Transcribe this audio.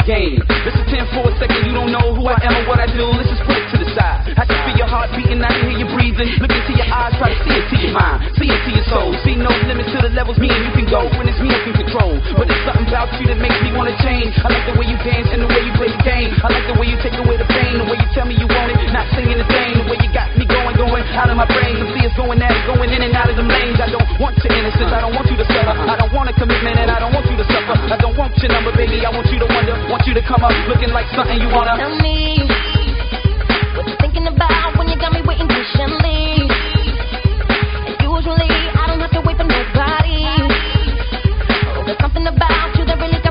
game. Listen 10 for a second, you don't know who I am or what I do. Let's just put it to the side. I can feel your heart beating, I can hear you breathing. Look into your eyes, try to see it to your mind, see it to your soul. See no limit to the levels me and you can go when it's me who can control. But there's something about you that makes me wanna change. I like the way you dance and the way you play the game. I like the way you take away the pain, the way you tell me you want it, not singing the thing. The way you got me going out of my brain. You see it's going at it, going in and out of them lanes. I don't want your innocence, I don't want you to suffer. I don't want a commitment and I don't want you to suffer. I don't want your number, baby, I want you to wonder, want you to come up looking like something you wanna. Tell me